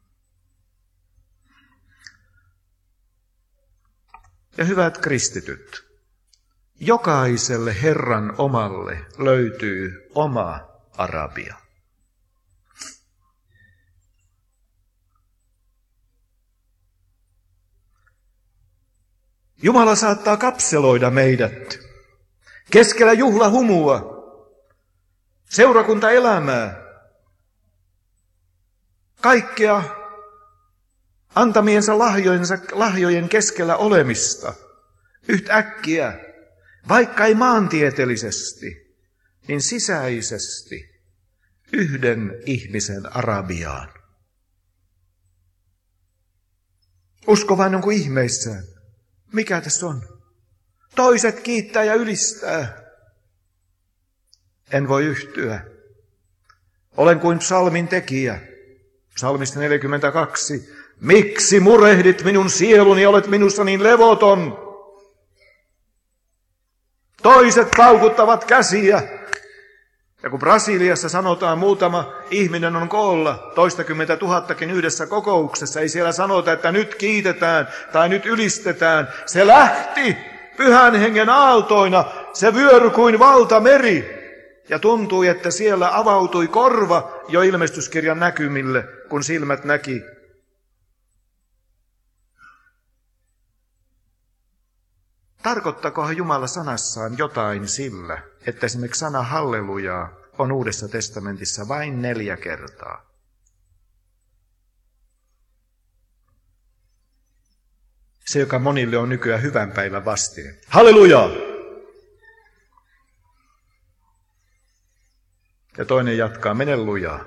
Ja hyvät kristityt, jokaiselle Herran omalle löytyy oma Arabia. Jumala saattaa kapseloida meidät keskellä juhlahumua, seurakuntaelämää, kaikkea antamiensa lahjojen keskellä olemista. Yhtäkkiä vaikka ei maantieteellisesti, niin sisäisesti yhden ihmisen Arabiaan. Usko vain on kuin ihmeissään. Mikä tässä on? Toiset kiittää ja ylistää. En voi yhtyä. Olen kuin psalmin tekijä. Psalmista 42. Miksi murehdit minun sieluni ja olet minussa niin levoton? Toiset paukuttavat käsiä. Ja kun Brasiliassa sanotaan muutama ihminen on koolla, 20 000kin yhdessä kokouksessa, ei siellä sanota, että nyt kiitetään tai nyt ylistetään. Se lähti Pyhän Hengen aaltoina, se vyöry kuin valtameri. Ja tuntui, että siellä avautui korva jo ilmestyskirjan näkymille, kun silmät näki. Tarkoittakohan Jumala sanassaan jotain sillä, että esimerkiksi sana hallelujaa on Uudessa testamentissa vain 4 kertaa? Se, joka monille on nykyään hyvän päivän vastine. Hallelujaa! Ja toinen jatkaa, mene lujaa.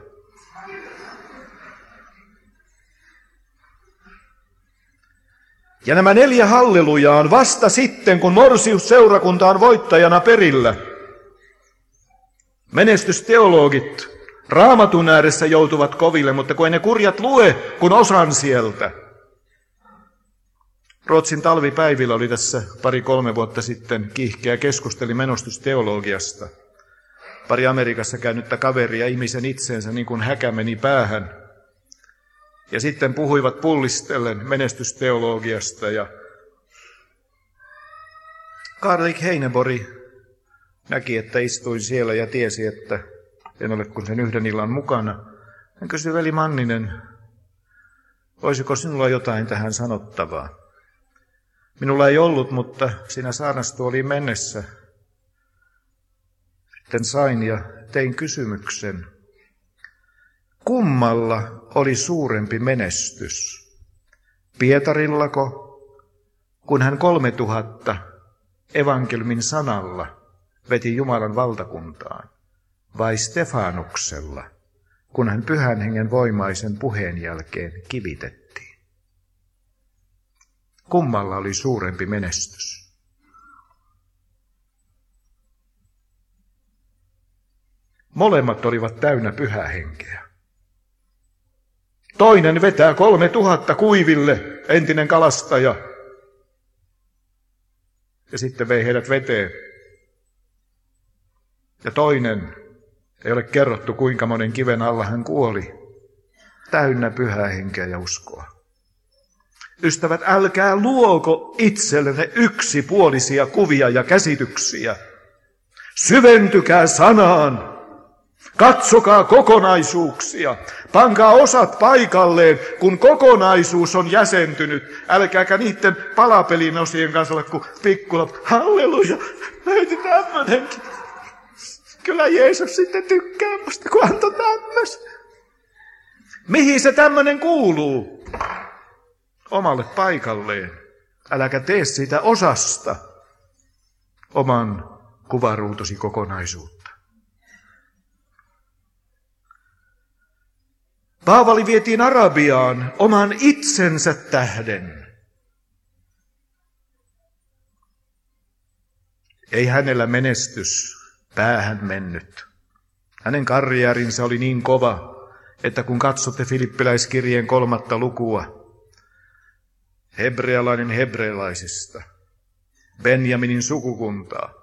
Ja nämä 4 hallelujaa on vasta sitten, kun Morsius-seurakunta on voittajana perillä. Menestysteologit Raamatun ääressä joutuvat koville, mutta kun ei ne kurjat lue, kun osan sieltä. Ruotsin talvipäivillä oli tässä 2-3 vuotta sitten kiihkeä keskusteli menestysteologiasta. Pari Amerikassa käynyttä kaveria ihmisen itseensä niin kuin häkä meni päähän. Ja sitten puhuivat pullistellen menestysteologiasta. Ja Karl Heineborg näki, että istuin siellä ja tiesi, että en ole kuin sen yhden illan mukana. Hän kysyi, veli Manninen, olisiko sinulla jotain tähän sanottavaa? Minulla ei ollut, mutta siinä saarnastuoliin mennessä sitten sain ja tein kysymyksen. Kummalla oli suurempi menestys? Pietarillako, kun hän 3000 evankeliumin sanalla veti Jumalan valtakuntaan, vai Stefanuksella, kun hän Pyhän Hengen voimaisen puheen jälkeen kivitettiin? Kummalla oli suurempi menestys? Molemmat olivat täynnä Pyhää Henkeä. Toinen vetää 3000 kuiville, entinen kalastaja, ja sitten vei heidät veteen. Ja toinen, ei ole kerrottu kuinka monen kiven alla hän kuoli, täynnä Pyhää Henkeä ja uskoa. Ystävät, älkää luoko itsellenne yksipuolisia kuvia ja käsityksiä. Syventykää sanaan. Katsokaa kokonaisuuksia. Pankaa osat paikalleen, kun kokonaisuus on jäsentynyt. Älkääkä niiden palapelin osien kanssa olla kuin pikkulapsi. Halleluja, löytyi tämmönenkin. Kyllä Jeesus sitten tykkää musta, kun antoi tämmöisen. Mihin se tämmöinen kuuluu? Omalle paikalleen. Äläkä tee siitä osasta oman kuvaruutusi kokonaisuutta. Paavali vietiin Arabiaan oman itsensä tähden. Ei hänellä menestys päähän mennyt. Hänen karjäärinsä oli niin kova, että kun katsotte Filippiläiskirjeen 3. lukua, hebrealainen hebrealaisista, Benjaminin sukukuntaa,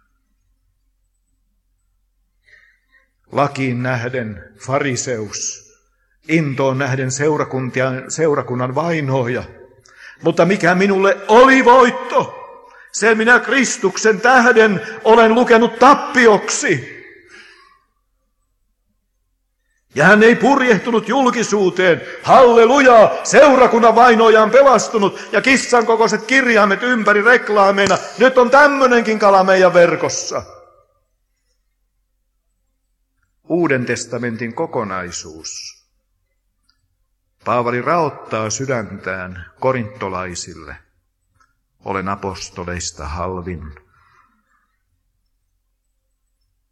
lakiin nähden fariseus, intoon nähden seurakunnan vainoja. Mutta mikä minulle oli voitto, sen minä Kristuksen tähden olen lukenut tappioksi. Ja hän ei purjehtunut julkisuuteen. Halleluja! Seurakunnan vainoja on pelastunut ja kissan kokoiset kirjaimet ympäri reklaameina. Nyt on tämmönenkin kala meidän verkossa. Uuden testamentin kokonaisuus. Paavali raottaa sydäntään korintolaisille. Olen apostoleista halvin.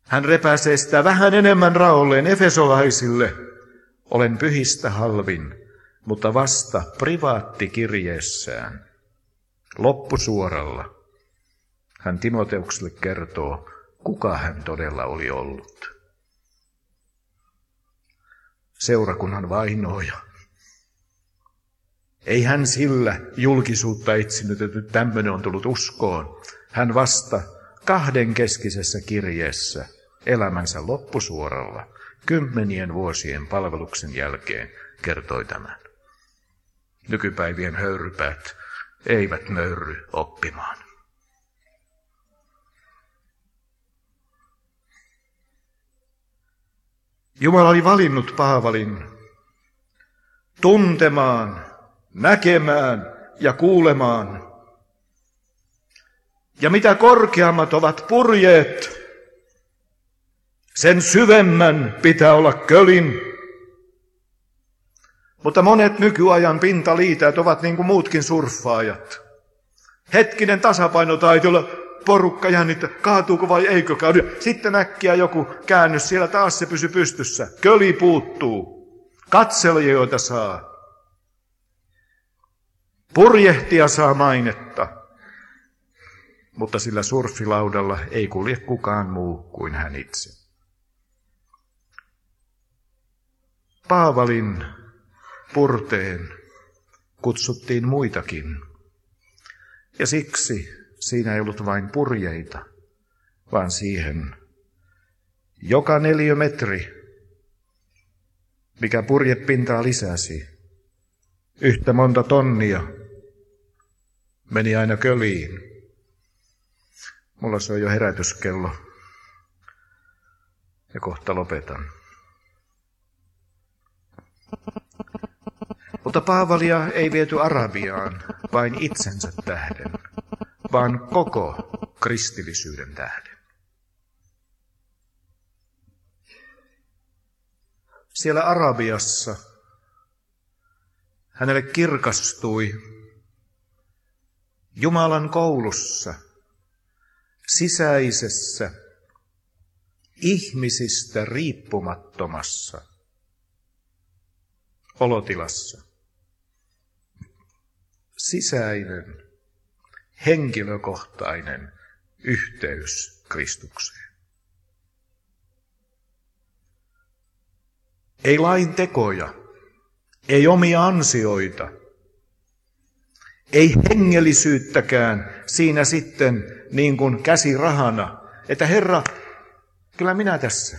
Hän repäisee sitä vähän enemmän raolleen efesolaisille. Olen pyhistä halvin, mutta vasta privaattikirjeessään, loppusuoralla, hän Timoteukselle kertoo, kuka hän todella oli ollut. Seurakunnan vainoja. Ei hän sillä julkisuutta etsinyt, että tämmöinen on tullut uskoon. Hän vasta 2 keskisessä kirjeessä elämänsä loppusuoralla 10 vuosien palveluksen jälkeen kertoi tämän. Nykypäivien höyrypäät eivät nöyrry oppimaan. Jumala oli valinnut Paavalin tuntemaan, näkemään ja kuulemaan. Ja mitä korkeammat ovat purjeet, sen syvemmän pitää olla kölin. Mutta monet nykyajan pintaliitäät ovat niin kuin muutkin surffaajat. Hetkinen tasapainotaitolla porukka jännittää, kaatuuko vai eikö kaadu. Sitten äkkiä joku käännös, siellä taas se pysy pystyssä. Köli puuttuu. Katselijoita saa. Purjehtia saa mainetta. Mutta sillä surfilaudalla ei kulje kukaan muu kuin hän itse. Paavalin purteen kutsuttiin muitakin. Ja siksi siinä ei ollut vain purjeita, vaan siihen joka 4 metri, mikä purjepintaa lisäsi, yhtä monta tonnia meni aina köliin. Mulla soi jo herätyskello ja kohta lopetan. Mutta Paavalia ei viety Arabiaan vain itsensä tähden, vaan koko kristillisyyden tähden. Siellä Arabiassa hänelle kirkastui Jumalan koulussa, sisäisessä, ihmisistä riippumattomassa olotilassa sisäinen, henkilökohtainen yhteys Kristukseen. Ei lain tekoja, ei omia ansioita, ei hengellisyyttäkään siinä sitten niin kuin käsirahana, että Herra, kyllä minä tässä.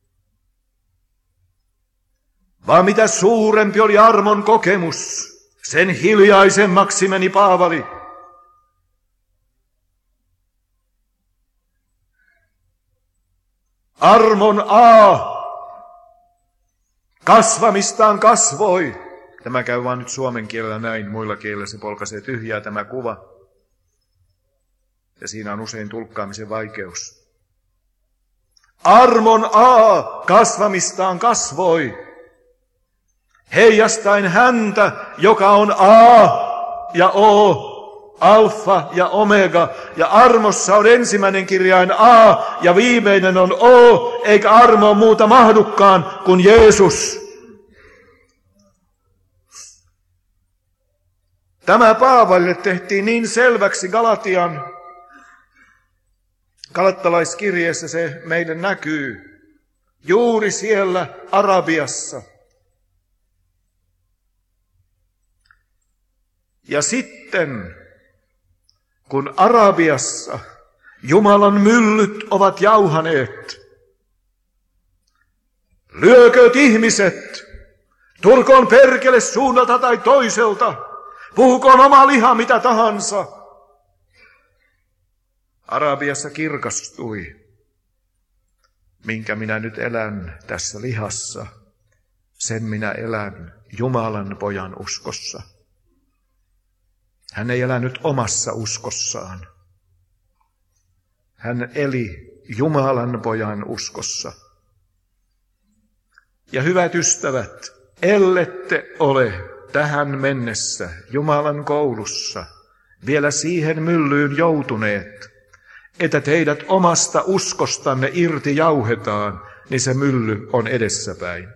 Vaan mitä suurempi oli armon kokemus, sen hiljaisemmaksi meni Paavali. Armon kasvamistaan kasvoi. Tämä käy vaan nyt suomen kielellä näin, muilla kielillä se polkaisee tyhjää tämä kuva. Ja siinä on usein tulkkaamisen vaikeus. Armon kasvamistaan kasvoi. Heijastaen häntä, joka on A ja O, alfa ja omega. Ja armossa on ensimmäinen kirjain A ja viimeinen on O, eikä armo muuta mahdukaan kuin Jeesus. Tämä Paavalille tehtiin niin selväksi galattalaiskirjeessä, se meille näkyy juuri siellä Arabiassa. Ja sitten, kun Arabiassa Jumalan myllyt ovat jauhaneet, lyökööt ihmiset, tulkoon perkele suunnalta tai toiselta, puhukoon oma liha mitä tahansa. Arabiassa kirkastui, minkä minä nyt elän tässä lihassa, sen minä elän Jumalan pojan uskossa. Hän ei elänyt omassa uskossaan. Hän eli Jumalan pojan uskossa. Ja hyvät ystävät, ellette ole tähän mennessä Jumalan koulussa vielä siihen myllyyn joutuneet, että teidät omasta uskostanne irti jauhetaan, niin se mylly on edessäpäin.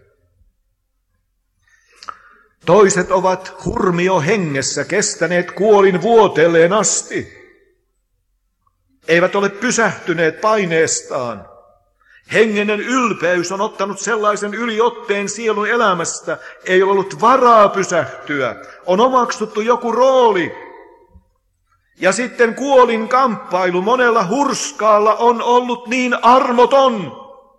Toiset ovat hurmio hengessä kestäneet kuolin vuoteelleen asti. Eivät ole pysähtyneet paineestaan. Hengenen ylpeys on ottanut sellaisen yliotteen sielun elämästä, ei ole ollut varaa pysähtyä. On omaksuttu joku rooli. Ja sitten kuolin kamppailu monella hurskaalla on ollut niin armoton.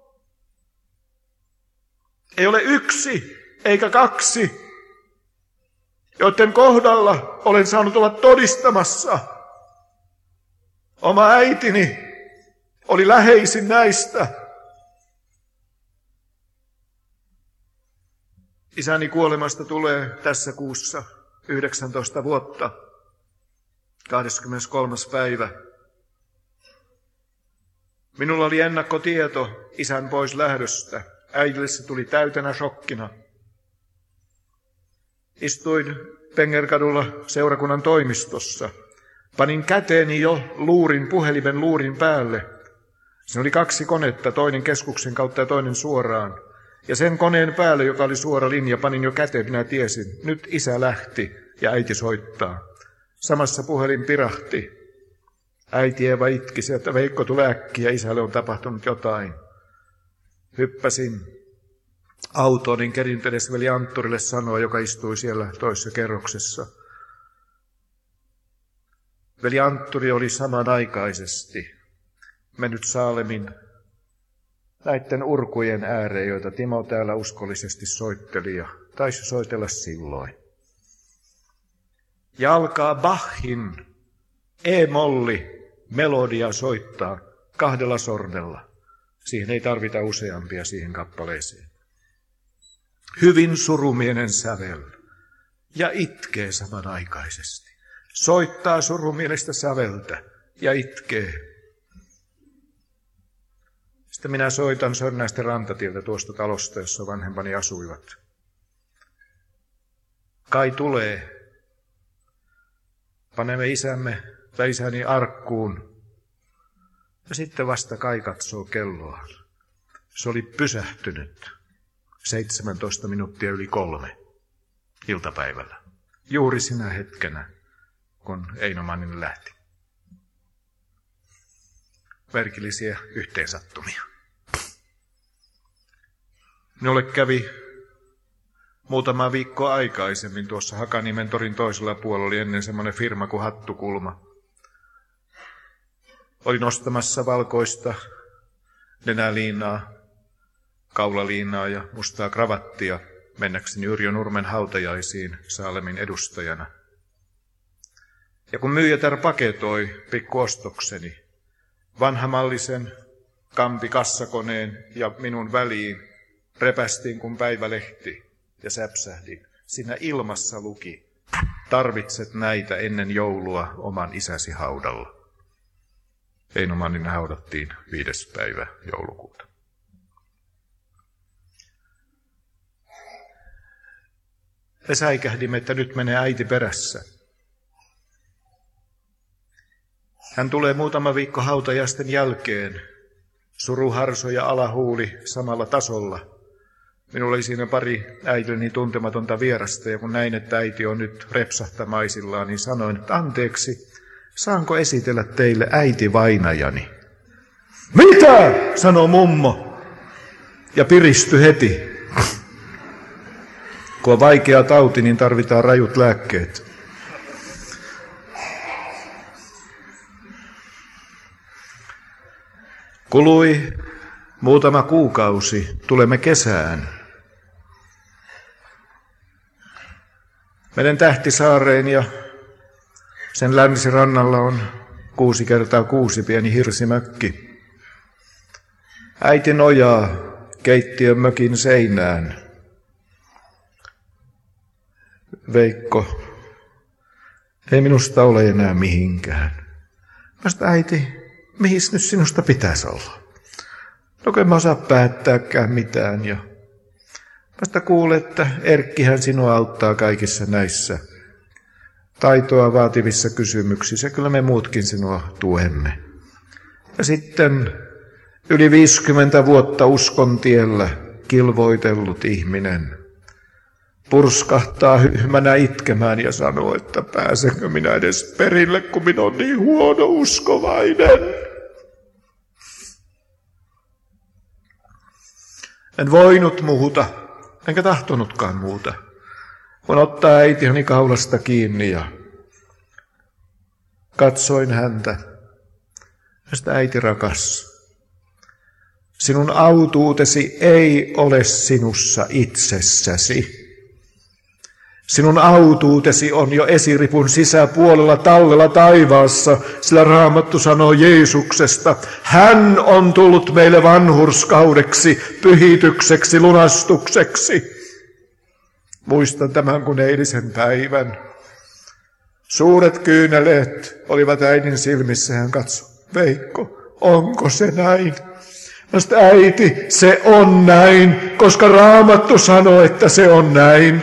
Ei ole yksi eikä kaksi, joiden kohdalla olen saanut olla todistamassa. Oma äitini oli läheisin näistä. Isäni kuolemasta tulee tässä kuussa 19 vuotta, 23. päivä. Minulla oli ennakkotieto isän pois lähdöstä. Äidille se tuli täytenä shokkina. Istuin Pengerkadulla seurakunnan toimistossa. Panin käteeni jo puhelimen luurin päälle. Siinä oli 2 konetta, toinen keskuksen kautta ja toinen suoraan. Ja sen koneen päälle, joka oli suora linja, panin jo käteen, minä tiesin. Nyt isä lähti ja äiti soittaa. Samassa puhelin pirahti. Äiti Eeva itkisi, että Veikko tule äkkiä, isälle on tapahtunut jotain. Hyppäsin autoon, niin kerin edes veli Antturille sanoa, joka istui siellä toisessa kerroksessa. Veli Antturi oli samanaikaisesti mennyt Saalemin näiden urkujen ääreen, joita Timo täällä uskollisesti soitteli ja taisi soitella silloin. Ja alkaa Bachin E-molli melodia soittaa 2 sormella. Siihen ei tarvita useampia siihen kappaleeseen. Hyvin surumielen sävel ja itkee samanaikaisesti. Soittaa surumielistä säveltä ja itkee. Sitten minä soitan Sörnäisten rantatieltä tuosta talosta, jossa vanhempani asuivat. Kai tulee. Panemme isäni arkkuun. Ja sitten vasta Kai katsoo kelloa. Se oli pysähtynyt 17 minuuttia yli 3 iltapäivällä. Juuri sinä hetkenä, kun Eino Manninen lähti. Merkillisiä yhteensattumia. Minulle kävi muutama viikko aikaisemmin tuossa Hakaniemen torin toisella puolella oli ennen semmoinen firma kuin Hattukulma. Olin ostamassa valkoista nenäliinaa, kaulaliinaa ja mustaa kravattia mennäkseni Yrjö Nurmen hautajaisiin Saalemin edustajana. Ja kun myyjätär paketoi pikkuostokseni, vanhamallisen kampikassakoneen ja minun väliin repästiin kuin päivälehti ja säpsähdin. Siinä ilmassa luki, tarvitset näitä ennen joulua oman isäsi haudalla. Eino Manninen haudattiin 5. päivä joulukuuta. Me säikähdimme, että nyt menee äiti perässä. Hän tulee muutama viikko hautajaisten jälkeen. Suruharso ja alahuuli samalla tasolla. Minulla oli siinä pari äitini tuntematonta vierasta, ja kun näin, että äiti on nyt repsahtamaisillaan, niin sanoin, että anteeksi, saanko esitellä teille äiti vainajani? Mitä? Sanoo mummo. Ja piristyi heti. Kun on vaikea tauti, niin tarvitaan rajut lääkkeet. Kului muutama kuukausi, tulemme kesään. Menen Tähtisaareen ja sen länsirannalla on 6x6 pieni hirsimökki. Äiti nojaa keittiön mökin seinään. Veikko, ei minusta ole enää mihinkään. Vasta äiti, mihin nyt sinusta pitäisi olla? No kun en mä osaa päättääkään mitään. Ja vasta kuule, että Erkkihän sinua auttaa kaikissa näissä taitoa vaativissa kysymyksissä. Kyllä me muutkin sinua tuemme. Ja sitten yli 50 vuotta uskon tiellä kilvoitellut ihminen purskahtaa hyhmänä itkemään ja sanoo, että pääsenkö minä edes perille, kun minä olen niin huono uskovainen. En voinut muuta, enkä tahtonutkaan muuta, kun ottaa äitiäni kaulasta kiinni ja katsoin häntä. Ja sitä äiti rakas, sinun autuutesi ei ole sinussa itsessäsi. Sinun autuutesi on jo esiripun sisäpuolella tallella taivaassa, sillä Raamattu sanoo Jeesuksesta, hän on tullut meille vanhurskaudeksi, pyhitykseksi, lunastukseksi. Muistan tämän kuin eilisen päivän. Suuret kyyneleet olivat äidin silmissä, hän katsoi, Veikko, onko se näin? Mä sanoin, äiti, se on näin, koska Raamattu sanoo, että se on näin.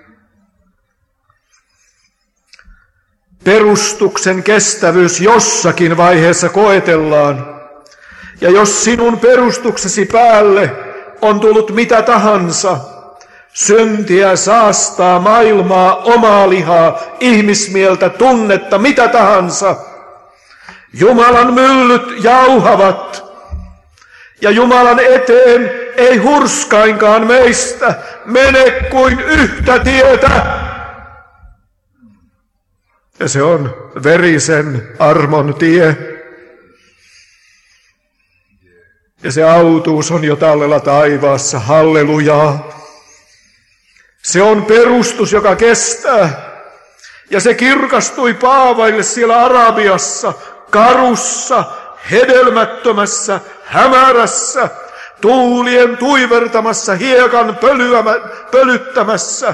Perustuksen kestävyys jossakin vaiheessa koetellaan. Ja jos sinun perustuksesi päälle on tullut mitä tahansa, syntiä, saastaa, maailmaa, omaa lihaa, ihmismieltä, tunnetta, mitä tahansa, Jumalan myllyt jauhavat. Ja Jumalan eteen ei hurskainkaan meistä mene kuin yhtä tietä. Ja se on verisen armon tie. Ja se autuus on jo tallella taivaassa, hallelujaa. Se on perustus, joka kestää. Ja se kirkastui Paavaille siellä Arabiassa, karussa, hedelmättömässä, hämärässä, tuulien tuivertamassa, hiekan pölyttämässä,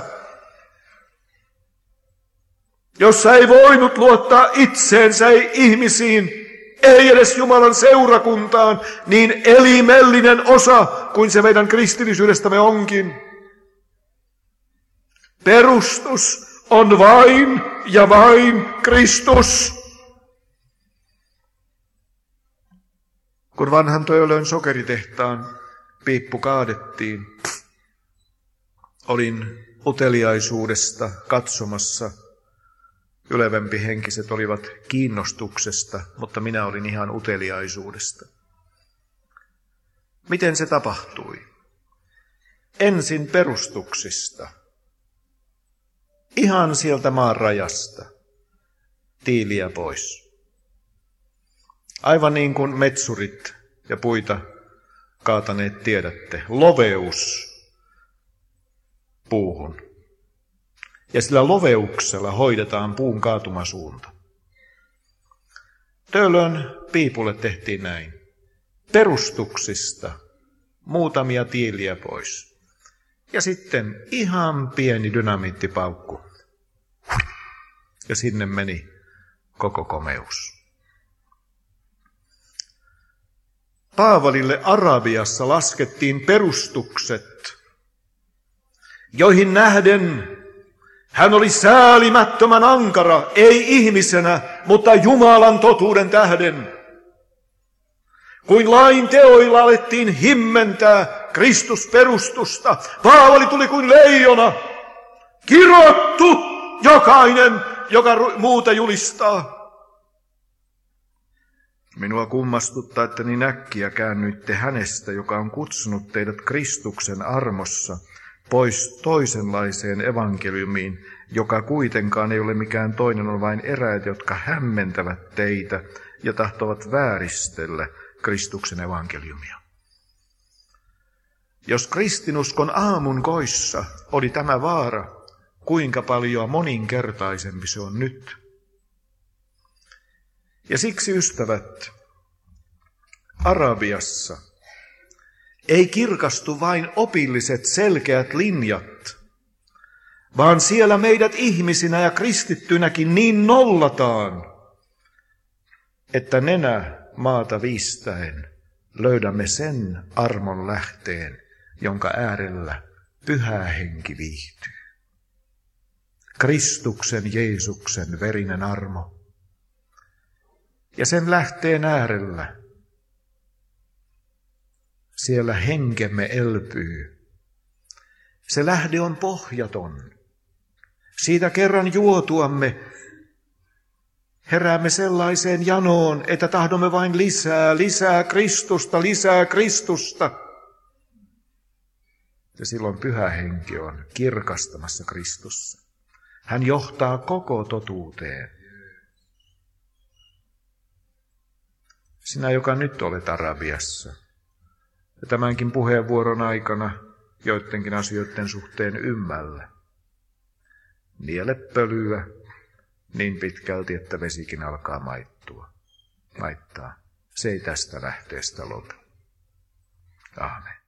jossa ei voinut luottaa itseensä, ei ihmisiin, ei edes Jumalan seurakuntaan, niin elimellinen osa kuin se meidän kristillisyydestämme onkin. Perustus on vain ja vain Kristus. Kun vanhan Töölön sokeritehtaan piippu kaadettiin, olin uteliaisuudesta katsomassa. Ylevempi henkiset olivat kiinnostuksesta, mutta minä olin ihan uteliaisuudesta. Miten se tapahtui? Ensin perustuksista. Ihan sieltä maan rajasta. Tiiliä pois. Aivan niin kuin metsurit ja puita kaataneet tiedätte. Loveus puuhun. Ja sillä loveuksella hoidetaan puun kaatumasuunta. Töölön piipulle tehtiin näin. Perustuksista muutamia tiiliä pois. Ja sitten ihan pieni dynamiittipaukku. Ja sinne meni koko komeus. Paavalille Arabiassa laskettiin perustukset, joihin nähden hän oli säälimättömän ankara, ei ihmisenä, mutta Jumalan totuuden tähden. Kuin lain teoilla alettiin himmentää Kristusperustusta, Paavali tuli kuin leijona, kirottu jokainen, joka muuta julistaa. Minua kummastuttaa, että niin äkkiä käännyitte hänestä, joka on kutsunut teidät Kristuksen armossa, pois toisenlaiseen evankeliumiin, joka kuitenkaan ei ole mikään toinen, on vain eräät, jotka hämmentävät teitä ja tahtovat vääristellä Kristuksen evankeliumia. Jos kristinuskon aamun koissa oli tämä vaara, kuinka paljon moninkertaisempi se on nyt. Ja siksi, ystävät, Arabiassa ei kirkastu vain opilliset selkeät linjat, vaan siellä meidät ihmisinä ja kristittynäkin niin nollataan, että nenä maata viistäen löydämme sen armon lähteen, jonka äärellä Pyhä Henki viihtyy. Kristuksen Jeesuksen verinen armo. Ja sen lähteen äärellä siellä henkemme elpyy. Se lähde on pohjaton. Siitä kerran juotuamme heräämme sellaiseen janoon, että tahdomme vain lisää Kristusta. Ja silloin Pyhä Henki on kirkastamassa Kristussa. Hän johtaa koko totuuteen. Sinä, joka nyt olet Arabiassa, ja tämänkin puheenvuoron aikana joidenkin asioiden suhteen ymmällä, niele pölyä niin pitkälti, että vesikin alkaa maittaa. Se ei tästä lähteestä lopu. Aamen.